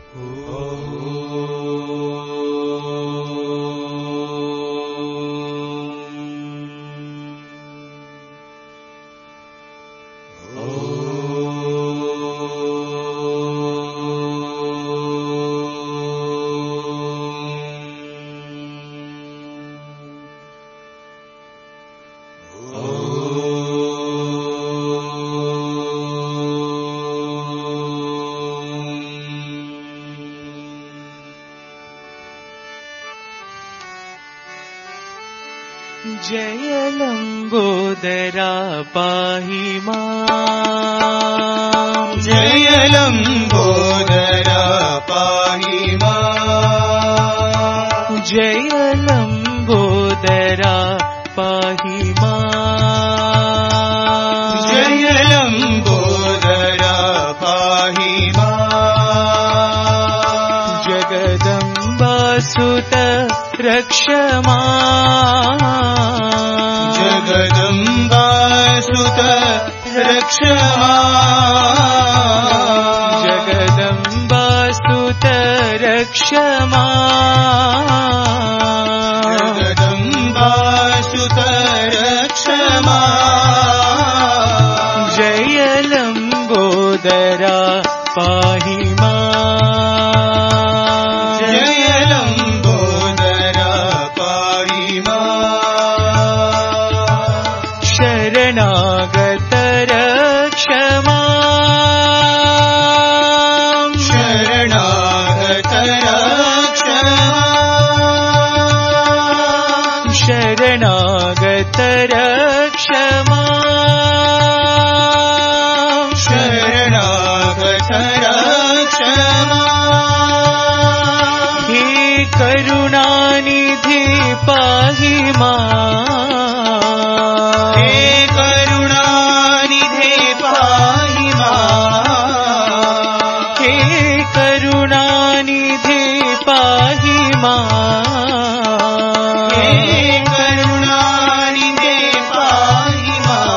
जय लंबोदरा पाहि मां, जय लंबोदरा पाहि मां, जय लंबोदरा पाहि मां, जय लंबोदरा पाहि मां, जगदम्बा सुत रक्ष मां, जगदम्बा सुत रक्ष मां, जगदम्बा सुत रक्ष मां, जगदम्बा सुत रक्ष मां, जय लंबोदरा पाहि मां, जय लंबोदरा पाहि मां, शरणागत रक्ष मां, शरणागत रक्ष मां, शरणागत रक्ष मां, शरणागत रक्ष मां, हे करुणानिधि पाहि मां, हे करुणानिधे पाहि मां, हे करुणानिधि पाहि मां, हे करुणानिधे पाहि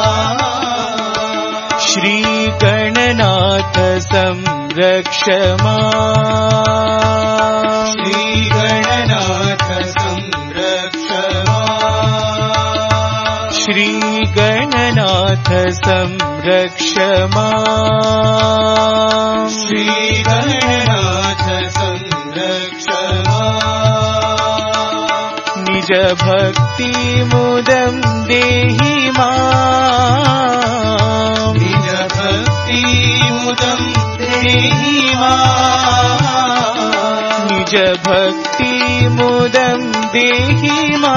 मां, श्री गणनाथ संरक्ष मां, श्री गणनाथ संरक्ष मां, श्री गणनाथ संरक्ष मां, श्री गणनाथ संरक्ष मां, निज भक्ति मुदं देहि मां, निज भक्ति मुदं देहि मां, निज भक्ति मुदं देहि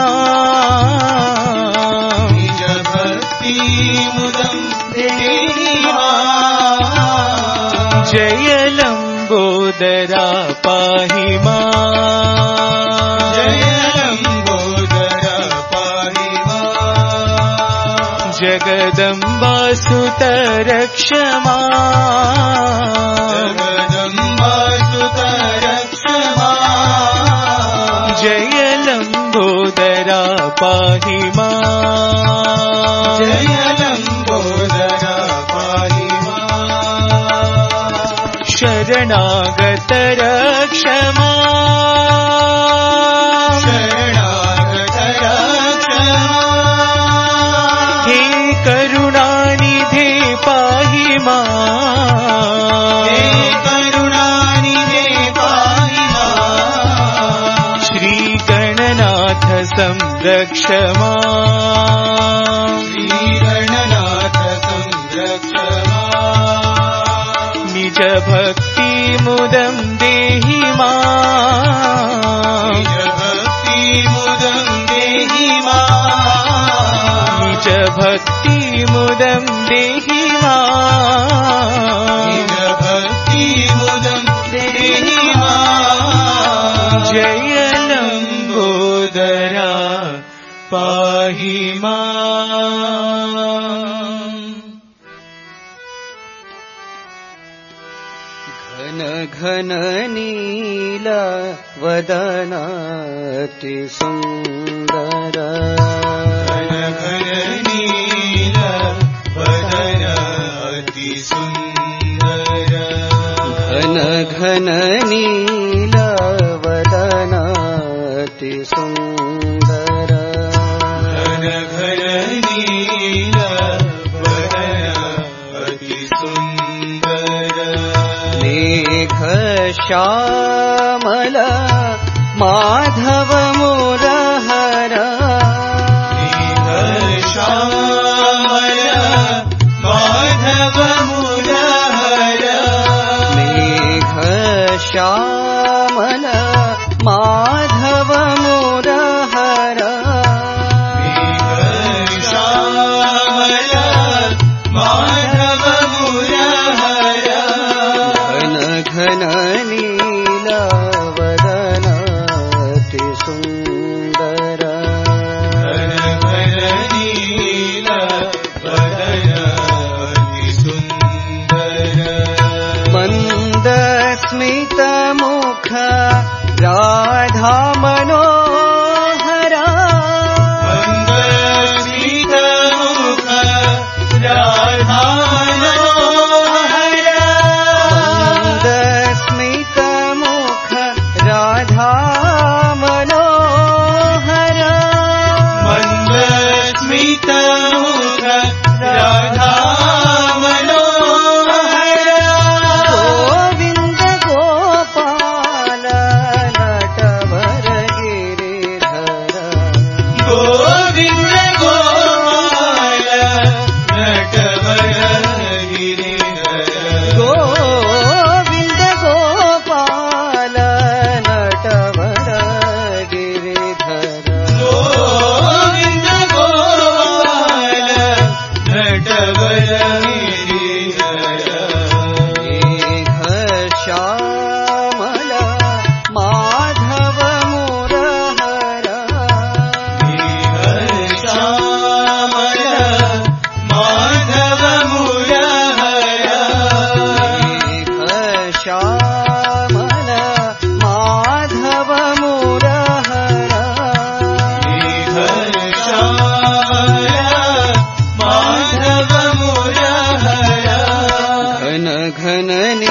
मां, निज भक्ति मुदं देहि मां, जय लंबोदरा पाहि मां, जय लंबोदरा पाहि मां, जगदम्बा सुत रक्ष मां, जगदम्बा सुत रक्ष मां, जय लंबोदरा पाहि मां, जय लंबोदरा पाहि मां, शरणागत रक्ष मां, शरणागत रक्ष मां, हे करुणानिधे पाहि मां, हे करुणानिधे पाहि मां, श्री गणनाथ संरक्ष मां, श्री गणनाथ संरक्ष मां, निज भक्ति मुदं देहि मां, निज भक्ति मुदं देहि मां, निज भक्ति मुदं देहि मां, निज भक्ति मुदं देहि मां, जय लंबोदरा पाहि मां। घन घन नील वदनाति सुंदर, घन घन नील वदन अति सुंदर, घन घन नीलवदन अति सुंदर घन घन नीलवदन अति सुंदर मेघ श्यामल माधव मुरहर मेघ श्यामल माधव मुरहर मेघ श्यामल माधव मुरहर मेघ श्यामल माधव मुरहर घन घन नीलवदन अति सुंदर घन घन नीलवदन अति सुंदर मंद स्मित मुख राधा मनोहरा मंद स्मित मुख राधा मनोहर मंद स्मित मुख राधा मनोहर मंद स्मित मुख राधा मनोहर गोविंद गोपाल नटवर गिरिधर गोविंद गोपाल नटवर गिरिधर गोविंद गोपाल नटवर गिरिधर गोविंद गोपाल नटवर गिरिधर मेघ श्यामल माधव मुरहर मेघ श्यामल माधव मुरहर मेघ श्यामल माधव मुरहर मेघ श्यामल माधव मुरहर घन घन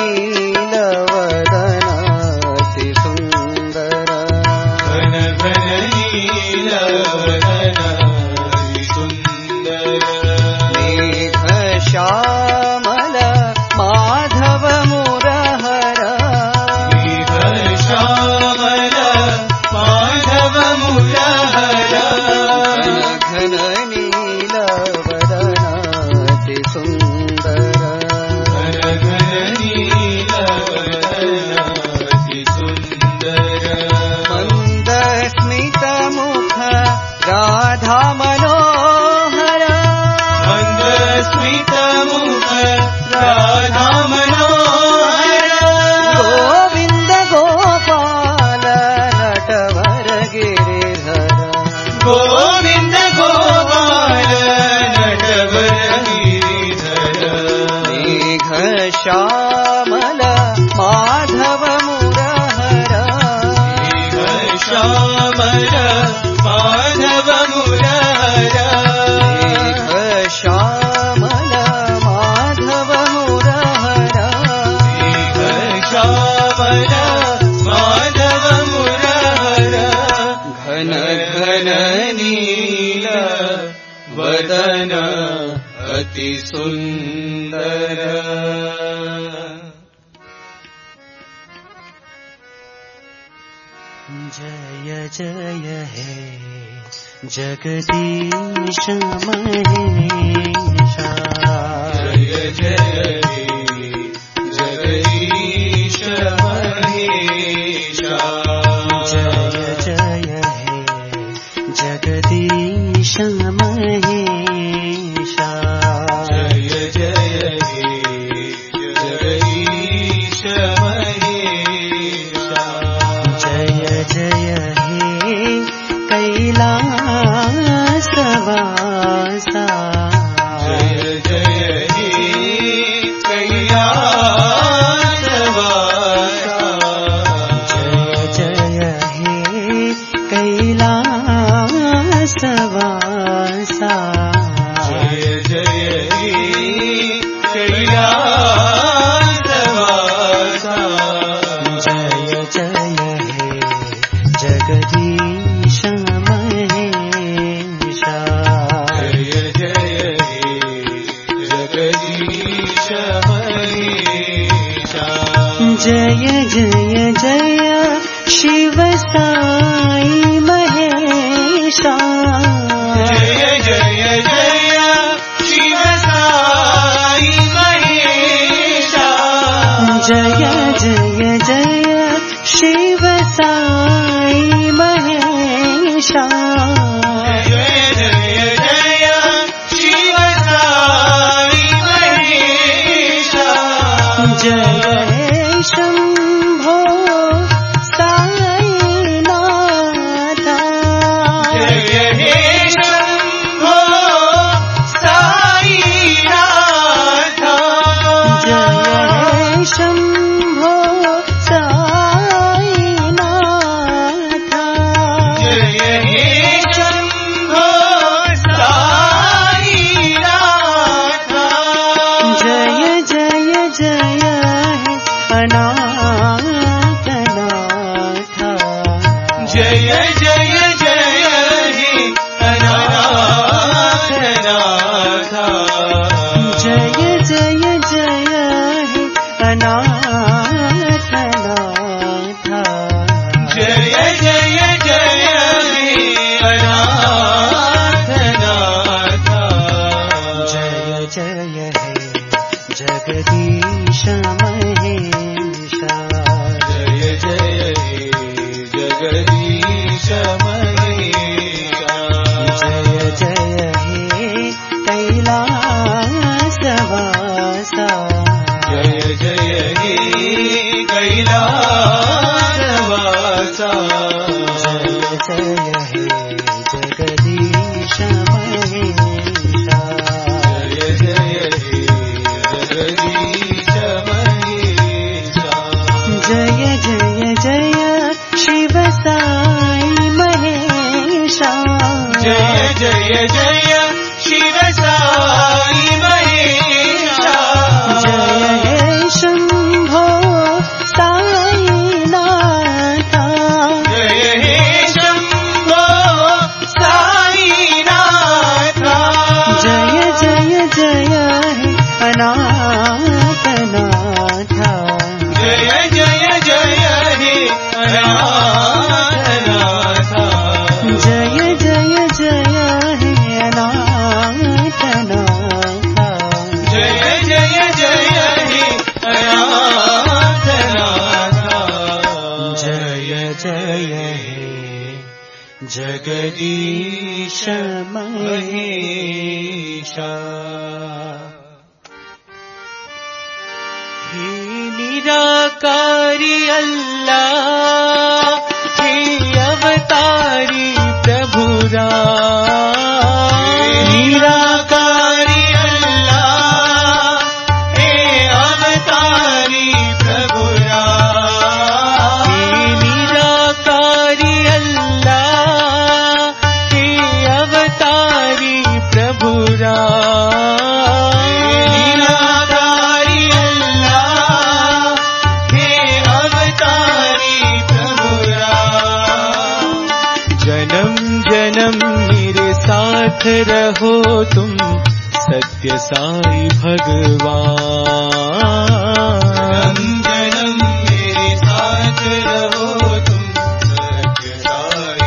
नीलवदन अति सुंदर घन घन नीलवदन अति सुंदर मेघ श्यामल माधव मुरहर मेघ श्यामल माधव मुरहर घन घन नीलवदन अति सुंदर घन घन नीलवदन अति सुंदर मंद स्मित मुख राधा मनोहर मंद स्मित मुख राधा मनोहर गोविंद गोपाल नटवर गिरिधर गोविंद गोपाल नटवर गिरिधर मेघ श्यामल माधव मुरहर मेघ श्यामल माधव मुरहर मेघ श्यामल माधव मुरहर मेघ श्यामल माधव मुरहर घन घन नील वदन अति सुंदर जय जय हे जगदीश महेशा जय जय हे जगदीश महेशा जय जय हे जगदीश महेशा जय जय हे जगदीश महेशा जय जय हे कैलासवासा जय जय जय शिव साई महेशा जय जय जय शिव साई महेशा जय जय जय शिव साई महेशा जय जय जय शिव साई महेशा जय शंभो साईनाथ जय हे शंभो साईनाथ जय शंभो साईनाथ जय हे शंभो साईनाथ जय जय जय हे अनाथनाथ जय जय जय हे अनाथनाथ जय जय जय हे अनाथनाथ जय जय जय हे अनाथनाथ जय जय हे जगदीश महेशा जय जय हे जगदीश महेशा जय जय हे कैलासवासा जय जय हे कैलासवासा जय जय हे जगदीश महेशा जय जय हे जगदीश महेशा जय जय जय शिव साई महेशा जय जय जय शिव साई महेशा जय हे शंभो साईनाथ जय हे शंभो साईनाथ जय जय जय हे अनाथनाथ जय जय जय हे अनाथनाथ जय जय जय हे अनाथनाथ जय जय जय हे अनाथनाथ जय जय हे जगदीश महेशा हे निराकारी अल्लाह हे अवतारी प्रभु निराकारी अल्लाह हे अवतारी प्रभु हे निराकारी अल्लाह हे अवतारी प्रभु निराकारी अल्लाह हे अवतारी प्रभु जन्म जन्म मेरे साथ रहो तुम सत्य साई भगवान जन्म मेरे साथ रहो तुम सत्य साई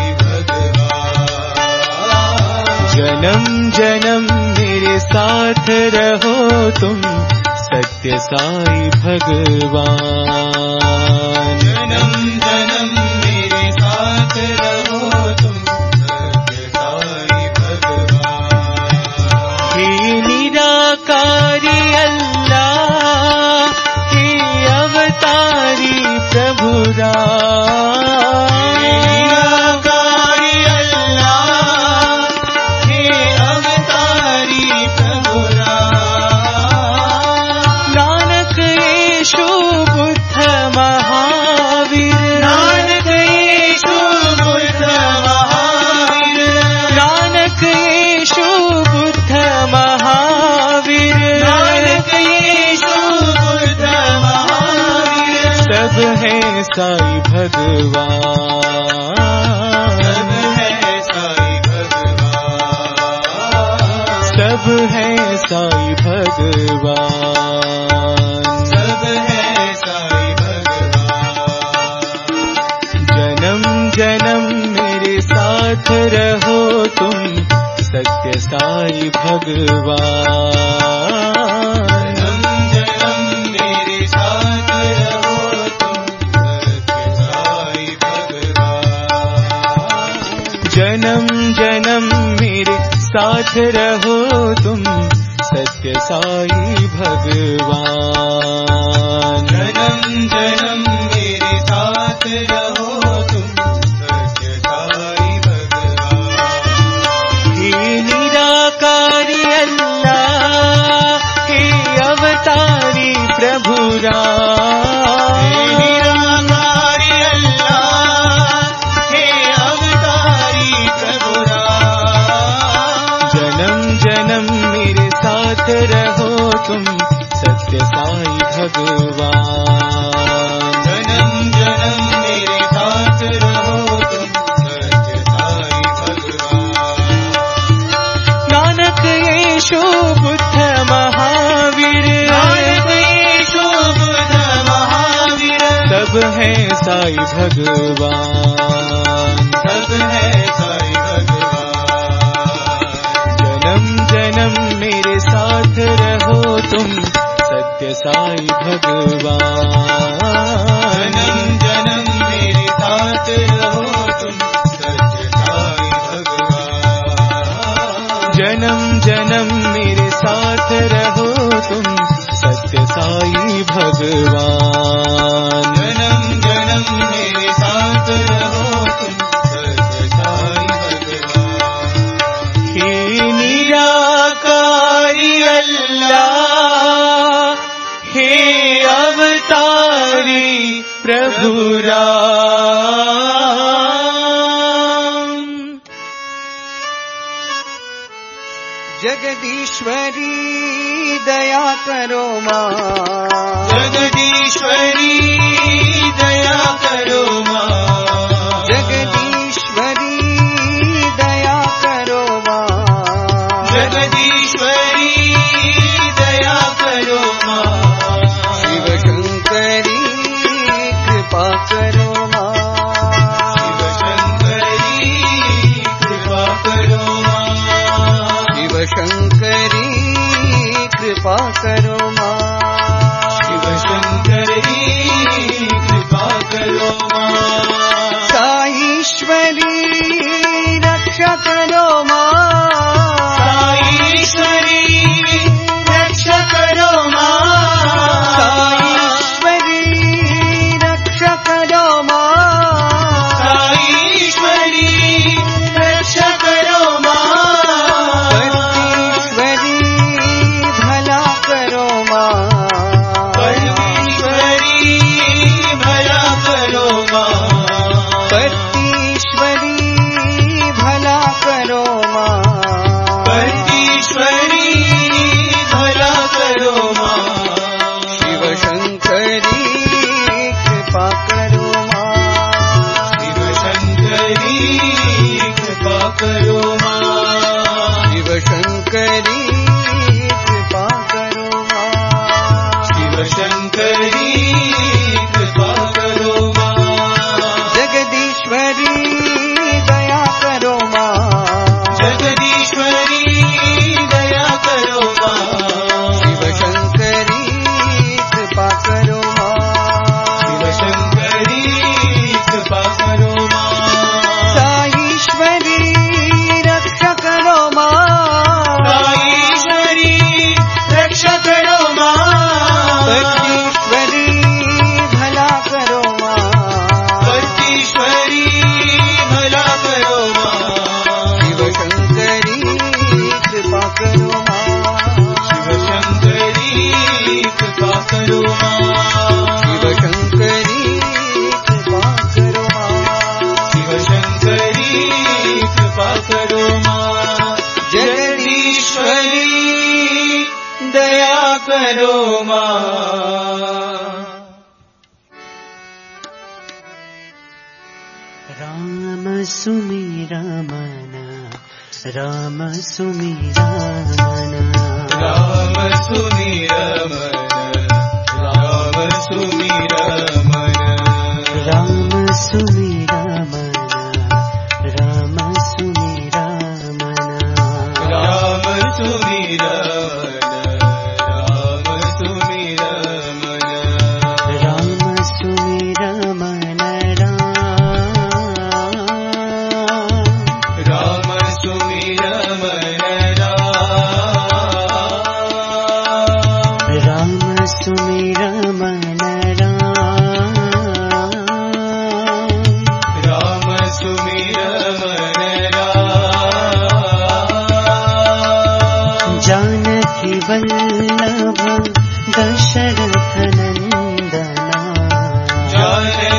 भगवान जन्म जन्म मेरे साथ रहो तुम सत्य साई भगवान जन्म जन्म मेरे साथ रहो तुम सत्य साई भगवान हे निराकारी अल्लाह हे अवतारी प्रभु निराकारी अल्लाह हे अवतारी प्रभु नानक येशु बुद्ध महावीर नानक येशु बुद्ध महावीर नानक येशु बुद्ध महावीर नानक येशु बुद्ध महावीर सब है साई भगवान सब है साई भगवान सब है साई भगवान सब है साई भगवान भगवान। जन्म जन्म मेरे साथ रहो तुम सत्य साई भगवान। जन्म जन्म मेरे साथ रहो तुम सत्य साई भगवान। हे निराकारी अल्लाह, हे अवतारी प्रभु राम। हे निराकारी अल्लाह, हे अवतारी प्रभु राम। जन्म जन्म मेरे साथ रहो तुम सत्य साई भगवान। जन्म जन्म मेरे साथ रहो तुम सत्य साई भगवान। नानक यीशु बुद्ध महावीर, नानक यीशु बुद्ध महावीर, सब है साई भगवान। सब है साई भगवान। जन्म जन्म मेरे साथ रहो तुम सत्य साई भगवान। जन्म जन्म मेरे साथ रहो तुम सत्य साई भगवान। जन्म जन्म मेरे साथ रहो तुम सत्य साई भगवान। जन्म जन्म मेरे साथ रहो तुम सत्य साई भगवान। हे निराकारी अल्लाह, हे अवतारी प्रभु राम। जगदीश्वरी दया करो माँ, जगदीश्वरी दया करो माँ। जगदीश्वरी दया करो माँ। जगदीश्वरी दया करो माँ। शिव शंकरी कृपा करो माँ। शिव शंकरी कृपा करो माँ। शिव शंकरी कृपा करो माँ। शिव शंकरी कृपा करो माँ। साईश्वरी रक्षा करो माँ। साईश्वरी रक्षा करो माँ। साईश्वरी रक्षा करो माँ। साईश्वरी रक्षा करो माँ। परमेश्वरी भला करो माँ। परमेश्वरी भला करो माँ। परमेश्वरी भला करो माँ। परमेश्वरी भला करो माँ। शिव शंकरी कृपा करो माँ। शिव शंकरी कृपा करो माँ। शिव शंकरी कृपा करो माँ। शिव शंकरी कृपा करो माँ। जगदीश्वरी दया करो माँ। जगदीश्वरी दया करो माँ। शिव शंकरी कृपा करो माँ। शिव शंकरी कृपा करो माँ। साईश्वरी रक्षा करो माँ। साईश्वरी रक्षा करो माँ। परमेश्वरी भला करो माँ। परमेश्वरी भला करो माँ। शिव शंकरी कृपा करो माँ। शिव शंकरी कृपा करो माँ। शिव शंकरी कृपा करो माँ। शिव शंकरी कृपा करो माँ। जगदीश्वरी दया करो माँ। राम सुमीरा मना, राम सुमीरा मना। राम सुमिरमन, राम सुमिरमन। राम सुमीरा मना, राम सुमीरा मना। राम सुमिरमन,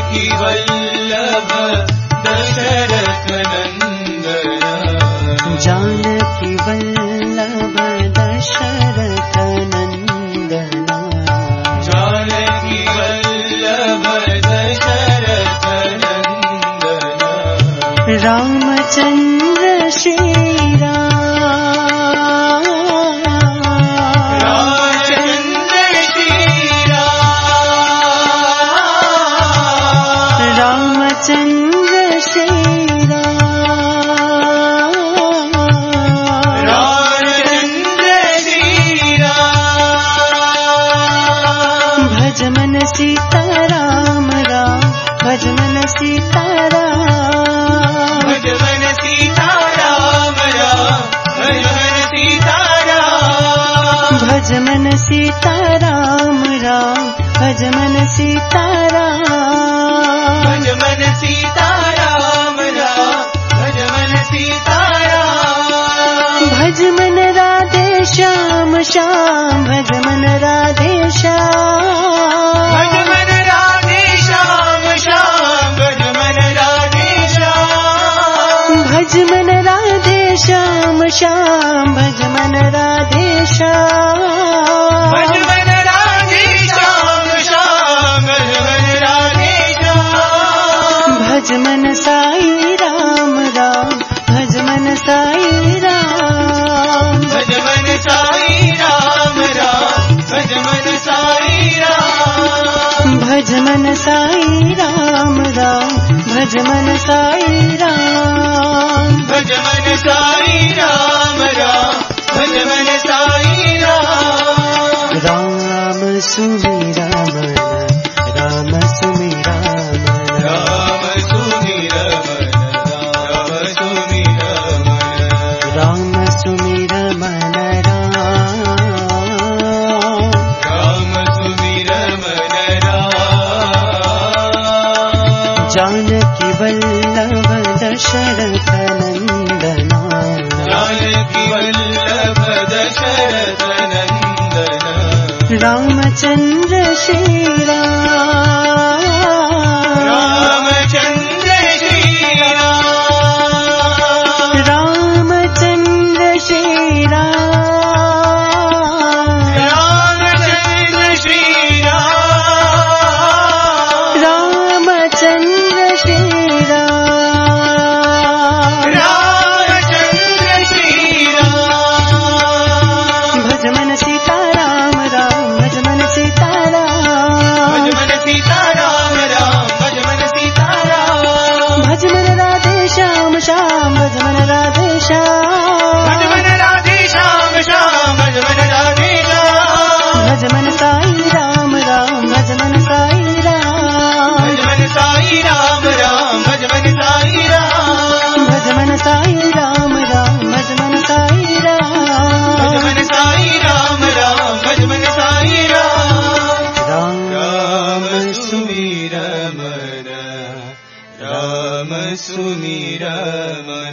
जानकी वल्लभ दशरथ नंदन जानकी वल्लभ दशरथ नंदन जानकी वल्लभ दशरथ नंदन रामचंद्र श्री राम रामचंद्र श्री राम रामचंद्र श्री राम रामचंद्र श्री राम भज मन सीता राम राम भज मन सीता राम भजमन सीता राम राम भजमन सीता राम भज मन सीता राम राम भज मन सीता राम भजमन सीता राम राम भजमन सीता राम भज मन राधे श्याम श्याम भज मन राधे श्याम भजमन राधे श्याम श्याम भजमन राधे श्याम भज मन राधे श्याम श्याम भज मन राधे श्याम भजमन राधे श्याम श्याम भजमन राधे श्याम भज मन साई राम राम भज मन साई राम भजमन साई राम राम भजमन साई राम भज मन साई राम राम भज मन साई राम भजमन साई राम राम भजमन साई राम राम सुमिरा मन राम सुमिरा मन राम सुमिर मन राम सुमिर मन राम सुमिरा मन राम सुमिर मन राम जानकी वल्लभ दशरथ नंदना जानकी वल्लभ दशरथ नंदन रामचंद्र श्री राम रामचंद्र श्री राम रामचंद्र श्री राम रामचंद्र श्री राम रामचंद्र श्री राम रामचंद्र श्री राम भज मन सीता राम राम भज मन सीता राम भजमन सीता राम राम भजमन सीता राम भज मन राधे श्याम श्याम भज मन राधे श्याम भजमन राधे श्याम श्याम भजमन राधे श्याम भज मन साई राम राम भज मन साई राम भजमन साई राम राम भजमन साई राम भज मन साई राम राम भज मन साई राम भजमन साई राम राम भजमन साई राम राम राम सुमिर मन राम सुमिर मन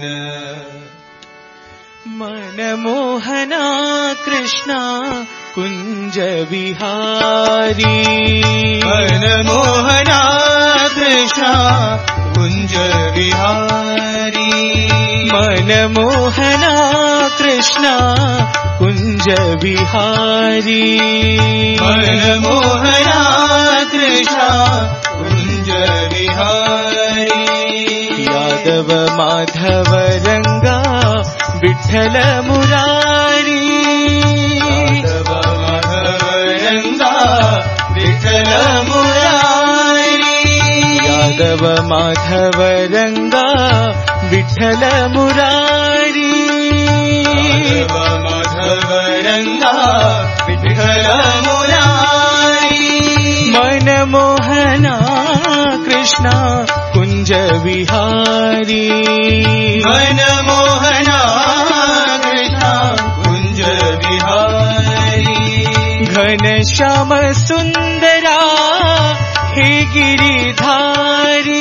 मन मोहना कृष्णा कुंज विहारी मन मोहना कृष्ण कुंज विहारी मन मोहना कृष्णा कुंज विहारी मन मोहना कृष्ण कुंज विहारी यादव माधव रंगा विठ्ठल मुरारी यादव माधव रंगा विठ्ठल मुरारी यादव माधव रंगा विठ्ठल मुरारी यादव माधव रंगा विठ्ठल मुरारी मन मोहना कृष्णा कुंज विहारी मन मोहना कृष्ण कुंज विहारी घन श्याम सुंदरा हे गिरिधारी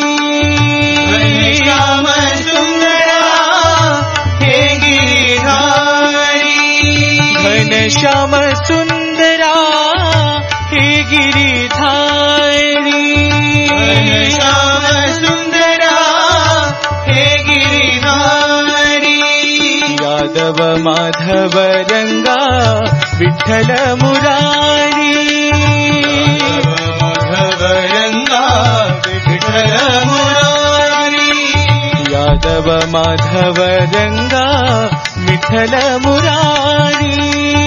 श्याम सुंदरा हे गिरिधारी घन श्याम सुंदरा हे गिरिधारी यादव माधव रंगा विठ्ठल मुरारी माधव रंगा विठ्ठल मुरारी यादव माधव रंगा विठ्ठल मुरारी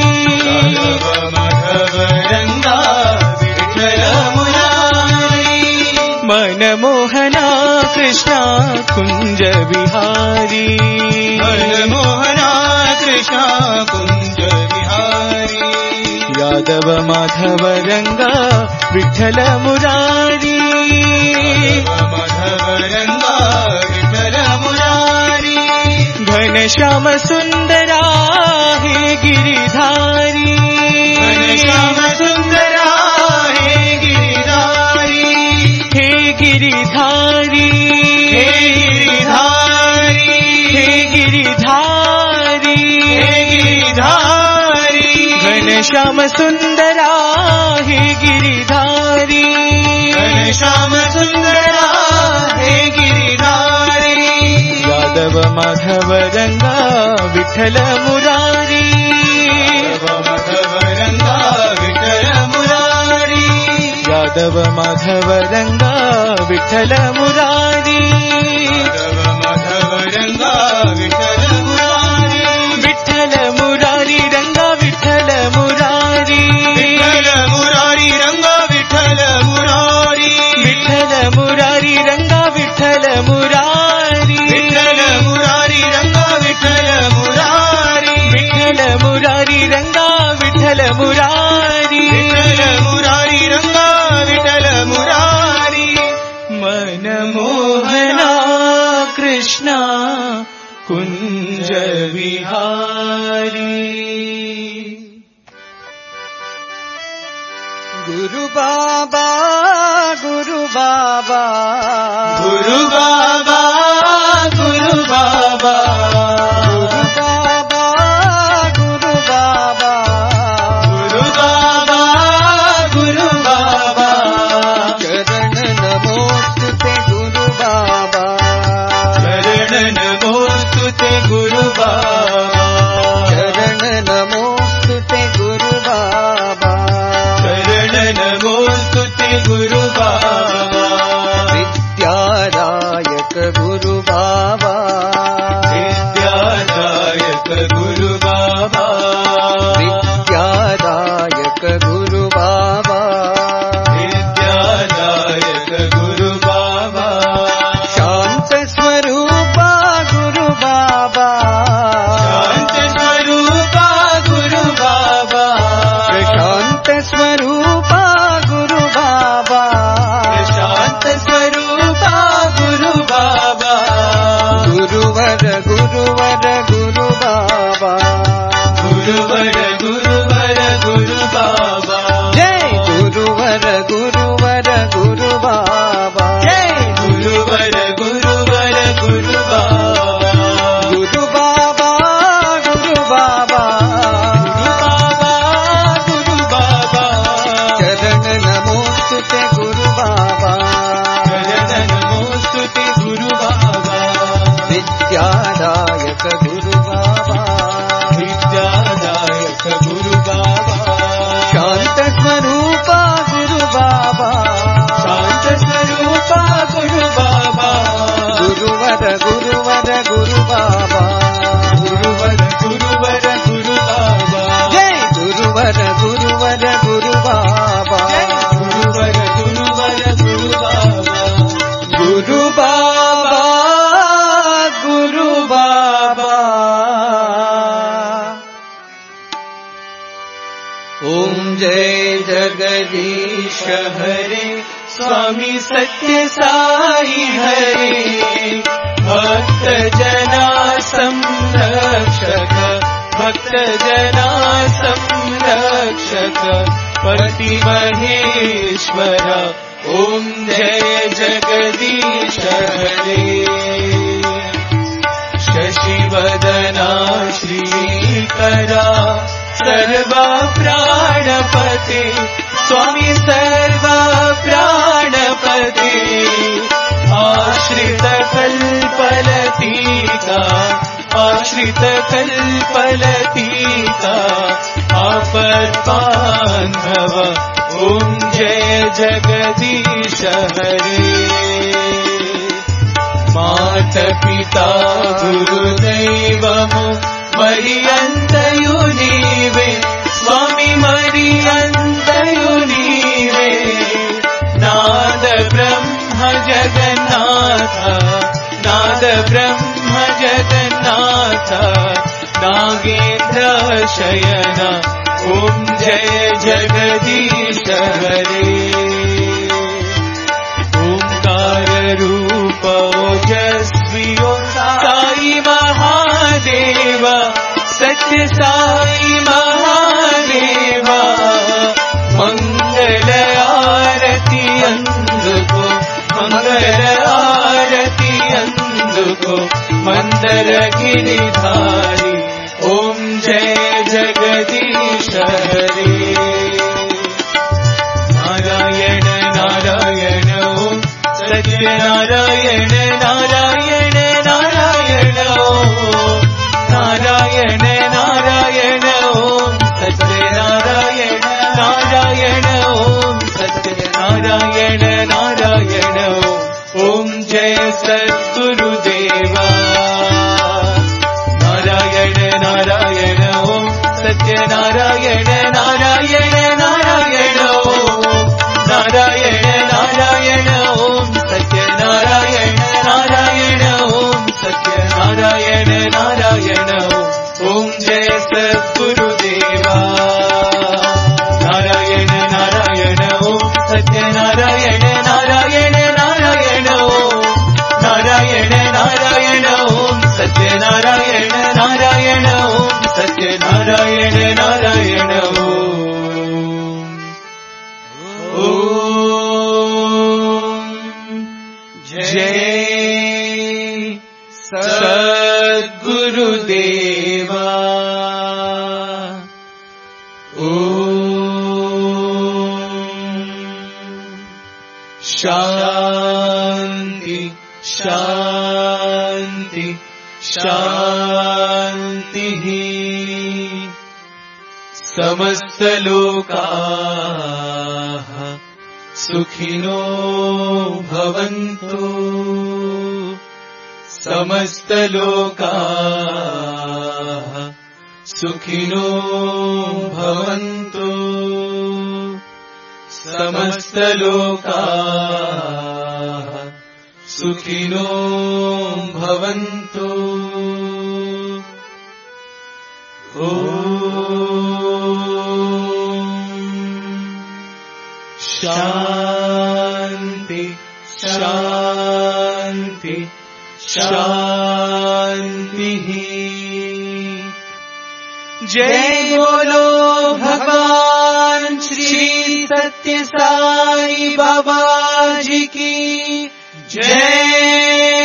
माधव रंगा विठ्ठल मुरारी मनमोहना कृष्णा कुंज विहारी मनमोहना कृष्णा कुंज विहारी यादव माधव रंगा विठ्ठल मुरारी माधव रंगा विठ्ठल मुरारी घनश्याम सुंदरा हे गिरिधारी घनश्याम सुंदरा हे गिरिधारी हे गिरिधारी हे गिरिधारी हे गिरिधारी हे गिरिधारी घनश्याम सुंदरा हे गिरिधारी घनश्याम सुंदरा हे गिरिधारी यादव माधव रंगा विठ्ठल मुरारी माधव रंगा विठ्ठल मुरारी यादव माधव रंगा विठ्ठल मुरारी माधव रंगा विठ्ठल मुरारी विठ्ठल मुरारी रंगा विठ्ठल मुरारी विठ्ठल मुरारी रंगा विठ्ठल मुरारी विठ्ठल मुरारी रंगा विठ्ठल मुरारी विठ्ठल मुरारी रंगा विठ्ठल मुरारी विठ्ठल मुरारी रंगा विठ्ठल मुरारी विठ्ठल मुरारी रंगा विठ्ठल मुरारी मनमोहना कृष्णा कुंज विहारी गुरु बाबा गुरु बाबा गुरु बाबा गुरु बाबा गुरु बाबा गुरु बाबा गुरु बाबा गुरु बाबा चरण नमोस्तुते गुरु बाबा शरण नमोस्तुते गुरु बाबा चरण नमोस्तुते गुरु बाबा शरण नमोस्तुते गुरु बाबा विद्यादायक गुरु बाबा विद्यादायक गुरु बाबा विद्यादायक गुरु बाबा विद्यादायक गुरु बाबा शांत स्वरूपा गुरु बाबा शांत स्वरूपा गुरु बाबा शांत स्वरूपा गुरु बाबा शांत स्वरूपा गुरु बाबा गुरुवर गुरुवर गुरु बाबा गुरुवर गुरुवर गुरु बाबा जय गुरुवर गुरुवर गुरु बाबा जय गुरुवर गुरुवर गुरु बाबा गुरु बाबा गुरु बाबा गुरु बाबा चरण नमोस्तुते गुरु बाबा शरण नमोस्तुते गुरु बाबा विद्यादायक गुरु बाबा विद्यादायक गुरु बाबा शांत स्वरूपा गुरु बाबा शांत स्वरूपा गुरु बाबा गुरुवर गुरुवर गुरु बाबा गुरुवर गुरुवर गुरु बाबा जय गुरुवर गुरुवर गुरु बाबा गुरुवर गुरुवर गुरु बाबा गुरु बाबा गुरु बाबा ओम जय जगदीश हरे स्वामी सत्य साई हरे भक्त जना संरक्षक भक्त जना संरक्षक पति महेश्वर ओम जय जगदीश हरे शशिवदना श्रीकरा सर्वा प्राणपते स्वामी सर्वा प्राणपते आश्रित कल्पलतिका आश्रित पतित कल्पलतीका आपद्बान्धव ॐ जय जगदीश हरे। मातपिता गुरुदैवमु मरियन्तयु नीवे स्वामी मरियन्तयु नीवे। नाद ब्रह्म जगन्नाथ नाद ब्रह्म जगन्नाथ नागेन्द्र शयन ॐ जय जगदीश हरे। ओंकार रूप ओजस्वी साई महादेव सत्य साई महादेव। मंगल आरती अंदुको मंगल आरती अंदुको मंदर गिरिधारी ॐ जय जगदीश हरे। नारायण नारायण ॐ सत्यनारायण नारायण नारायण ॐ नारायण नारायण ॐ सत्यनारायण नारायण ॐ सत्यनारायण नारायण ॐ जय सद्गुरुदेवा। नारायण नारायण ॐ सत्यनारायण नारायण नारायण ॐ नारायण नारायण ॐ सत्यनारायण नारायण ॐ सत्यनारायण नारायण ॐ जय सद्गुरुदेवा। नारायण नारायण ॐ सत्यनारायण नारायण नारायण ॐ नारायण नारायण ॐ सत्यनारायण नारायण ॐ सत्यनारायण नारायण ॐ जय सद्गुरुदेवा। शांति शांति शांति। समस्त लोकाः सुखिनो भवन्तु समस्त लोकाः सुखिनो भवन्तु समस्त लोकाः सुखिनो भवन्तु। ॐ शान्ति शान्ति शान्तिः। जय बोलो भगवान श्री सत्य साई बाबा जी की जय।